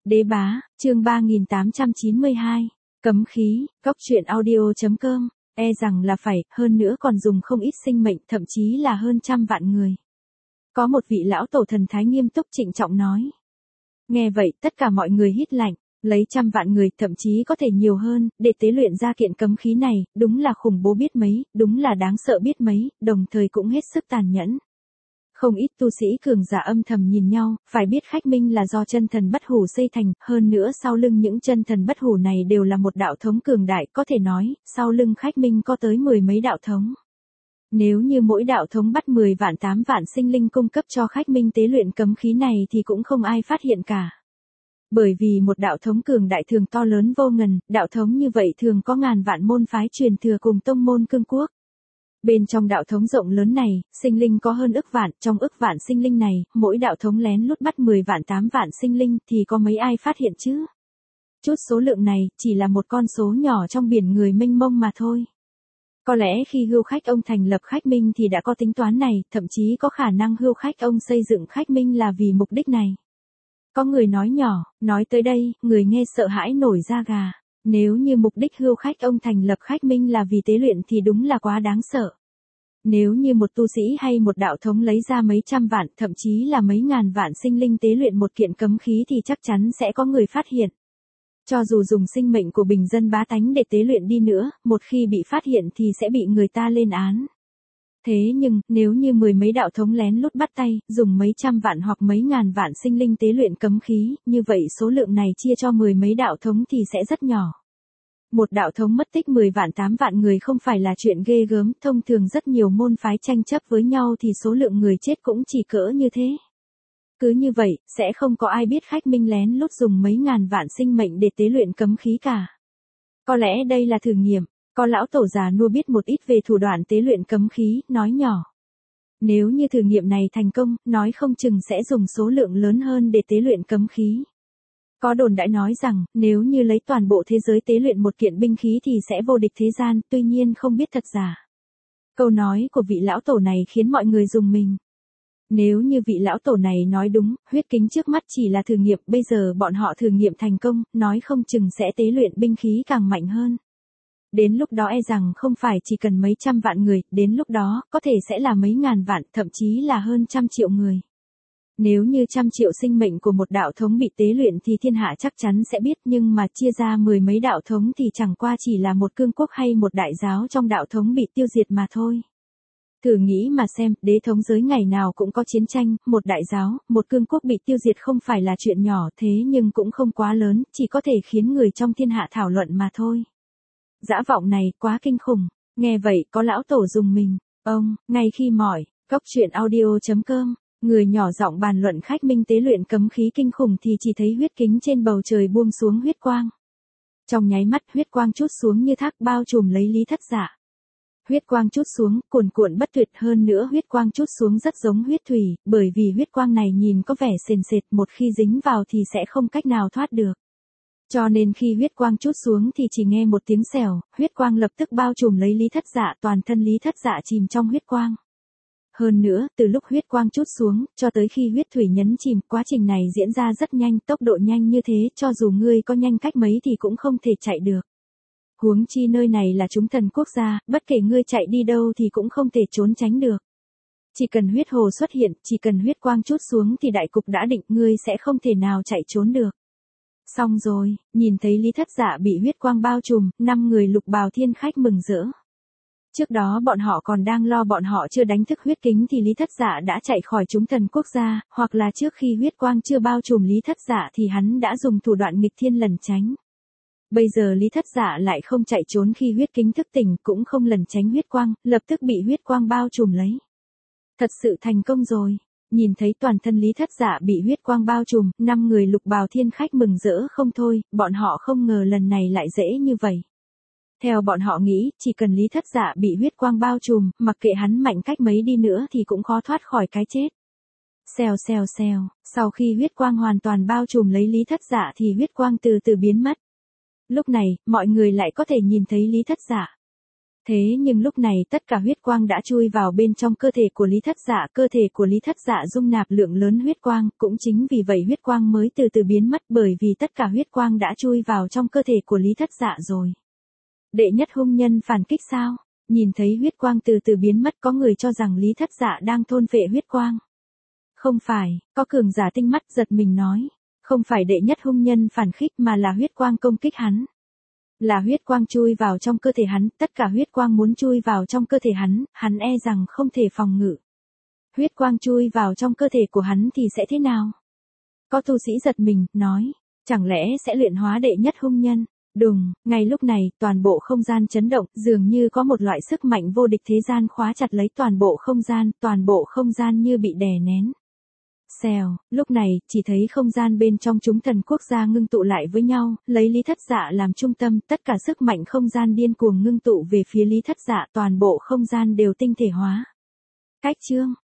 Đế bá, chương 3892. Cấm khí, góc truyện audio.com. E rằng là phải, hơn nữa còn dùng không ít sinh mệnh, thậm chí là hơn trăm vạn người. Có một vị lão tổ thần thái nghiêm túc trịnh trọng nói. Nghe vậy, tất cả mọi người hít lạnh, lấy trăm vạn người, thậm chí có thể nhiều hơn, để tế luyện ra kiện cấm khí này, đúng là khủng bố biết mấy, đúng là đáng sợ biết mấy, đồng thời cũng hết sức tàn nhẫn. Không ít tu sĩ cường giả âm thầm nhìn nhau, phải biết khách minh là do chân thần bất hủ xây thành, hơn nữa sau lưng những chân thần bất hủ này đều là một đạo thống cường đại, có thể nói, sau lưng khách minh có tới 10 mấy đạo thống. Nếu như mỗi đạo thống bắt 10 vạn 8 vạn sinh linh cung cấp cho khách minh tế luyện cấm khí này thì cũng không ai phát hiện cả. Bởi vì một đạo thống cường đại thường to lớn vô ngần, đạo thống như vậy thường có ngàn vạn môn phái truyền thừa cùng tông môn cương quốc. Bên trong đạo thống rộng lớn này, sinh linh có hơn ức vạn, trong ức vạn sinh linh này, mỗi đạo thống lén lút bắt 10 vạn 8 vạn sinh linh thì có mấy ai phát hiện chứ? Chút số lượng này, chỉ là một con số nhỏ trong biển người mênh mông mà thôi. Có lẽ khi Hưu Khách ông thành lập khách minh thì đã có tính toán này, thậm chí có khả năng Hưu Khách ông xây dựng khách minh là vì mục đích này. Có người nói nhỏ, nói tới đây, người nghe sợ hãi nổi da gà. Nếu như mục đích Hưu Khách ông thành lập khách minh là vì tế luyện thì đúng là quá đáng sợ. Nếu như một tu sĩ hay một đạo thống lấy ra mấy trăm vạn, thậm chí là mấy ngàn vạn sinh linh tế luyện một kiện cấm khí thì chắc chắn sẽ có người phát hiện. Cho dù dùng sinh mệnh của bình dân bá tánh để tế luyện đi nữa, một khi bị phát hiện thì sẽ bị người ta lên án. Thế nhưng, nếu như 10 mấy đạo thống lén lút bắt tay, dùng mấy trăm vạn hoặc mấy ngàn vạn sinh linh tế luyện cấm khí, như vậy số lượng này chia cho 10 mấy đạo thống thì sẽ rất nhỏ. Một đạo thống mất tích 10 vạn 8 vạn người không phải là chuyện ghê gớm, thông thường rất nhiều môn phái tranh chấp với nhau thì số lượng người chết cũng chỉ cỡ như thế. Cứ như vậy, sẽ không có ai biết khách minh lén lút dùng mấy ngàn vạn sinh mệnh để tế luyện cấm khí cả. Có lẽ đây là thử nghiệm, có lão tổ già nua biết một ít về thủ đoạn tế luyện cấm khí, nói nhỏ. Nếu như thử nghiệm này thành công, nói không chừng sẽ dùng số lượng lớn hơn để tế luyện cấm khí. Có đồn đại nói rằng, nếu như lấy toàn bộ thế giới tế luyện một kiện binh khí thì sẽ vô địch thế gian, tuy nhiên không biết thật giả. Câu nói của vị lão tổ này khiến mọi người rùng mình. Nếu như vị lão tổ này nói đúng, huyết kính trước mắt chỉ là thử nghiệm, bây giờ bọn họ thử nghiệm thành công, nói không chừng sẽ tế luyện binh khí càng mạnh hơn. Đến lúc đó e rằng không phải chỉ cần mấy trăm vạn người, đến lúc đó, có thể sẽ là mấy ngàn vạn, thậm chí là hơn trăm triệu người. Nếu như trăm triệu sinh mệnh của một đạo thống bị tế luyện thì thiên hạ chắc chắn sẽ biết, nhưng mà chia ra 10 mấy đạo thống thì chẳng qua chỉ là một cương quốc hay một đại giáo trong đạo thống bị tiêu diệt mà thôi. Thử nghĩ mà xem, đế thống giới ngày nào cũng có chiến tranh, một đại giáo, một cương quốc bị tiêu diệt không phải là chuyện nhỏ, thế nhưng cũng không quá lớn, chỉ có thể khiến người trong thiên hạ thảo luận mà thôi. Dã vọng này quá kinh khủng. Nghe vậy có lão tổ rùng mình. Ông, ngay khi mỏi, góc truyện audio.com, người nhỏ giọng bàn luận khách minh tế luyện cấm khí kinh khủng thì chỉ thấy huyết kính trên bầu trời buông xuống huyết quang. Trong nháy mắt huyết quang trút xuống như thác bao trùm lấy Lý Thất Dạ. Huyết quang trút xuống, cuồn cuộn bất tuyệt, hơn nữa huyết quang trút xuống rất giống huyết thủy, bởi vì huyết quang này nhìn có vẻ sền sệt, một khi dính vào thì sẽ không cách nào thoát được. Cho nên khi huyết quang trút xuống thì chỉ nghe một tiếng xèo, huyết quang lập tức bao trùm lấy Lý Thất Dạ, toàn thân Lý Thất Dạ chìm trong huyết quang. Hơn nữa, từ lúc huyết quang trút xuống, cho tới khi huyết thủy nhấn chìm, quá trình này diễn ra rất nhanh, tốc độ nhanh như thế, cho dù ngươi có nhanh cách mấy thì cũng không thể chạy được. Huống chi nơi này là chúng thần quốc gia, bất kể ngươi chạy đi đâu thì cũng không thể trốn tránh được. Chỉ cần huyết hồ xuất hiện, chỉ cần huyết quang trút xuống thì đại cục đã định, ngươi sẽ không thể nào chạy trốn được. Xong rồi, nhìn thấy Lý Thất Dạ bị huyết quang bao trùm, 5 người lục bào thiên khách mừng rỡ. Trước đó bọn họ còn đang lo bọn họ chưa đánh thức huyết kính thì Lý Thất Dạ đã chạy khỏi chúng thần quốc gia, hoặc là trước khi huyết quang chưa bao trùm Lý Thất Dạ thì hắn đã dùng thủ đoạn nghịch thiên lẩn tránh. Bây giờ Lý Thất Dạ lại không chạy trốn khi huyết kính thức tỉnh, cũng không lẩn tránh huyết quang, lập tức bị huyết quang bao trùm lấy. Thật sự thành công rồi. Nhìn thấy toàn thân Lý Thất Dạ bị huyết quang bao trùm, 5 người lục bào thiên khách mừng rỡ không thôi, bọn họ không ngờ lần này lại dễ như vậy. Theo bọn họ nghĩ, chỉ cần Lý Thất Dạ bị huyết quang bao trùm, mặc kệ hắn mạnh cách mấy đi nữa thì cũng khó thoát khỏi cái chết. Xèo xèo xèo, sau khi huyết quang hoàn toàn bao trùm lấy Lý Thất Dạ thì huyết quang từ từ biến mất. Lúc này, mọi người lại có thể nhìn thấy Lý Thất Dạ. Thế nhưng lúc này tất cả huyết quang đã chui vào bên trong cơ thể của Lý Thất Dạ, cơ thể của Lý Thất Dạ dung nạp lượng lớn huyết quang, cũng chính vì vậy huyết quang mới từ từ biến mất, bởi vì tất cả huyết quang đã chui vào trong cơ thể của Lý Thất Dạ rồi. Đệ nhất hung nhân phản kích sao? Nhìn thấy huyết quang từ từ biến mất, có người cho rằng Lý Thất Dạ đang thôn phệ huyết quang. Không phải, có cường giả tinh mắt giật mình nói. Không phải đệ nhất hung nhân phản kích mà là huyết quang công kích hắn. Là huyết quang chui vào trong cơ thể hắn, tất cả huyết quang muốn chui vào trong cơ thể hắn e rằng không thể phòng ngự. Huyết quang chui vào trong cơ thể của hắn thì sẽ thế nào? Có tu sĩ giật mình, nói, chẳng lẽ sẽ luyện hóa đệ nhất hung nhân? Đùng, ngay lúc này, toàn bộ không gian chấn động, dường như có một loại sức mạnh vô địch thế gian khóa chặt lấy toàn bộ không gian như bị đè nén. Xèo, lúc này, chỉ thấy không gian bên trong chúng thần quốc gia ngưng tụ lại với nhau, lấy Lý Thất Dạ làm trung tâm, tất cả sức mạnh không gian điên cuồng ngưng tụ về phía Lý Thất Dạ, toàn bộ không gian đều tinh thể hóa. Cách chương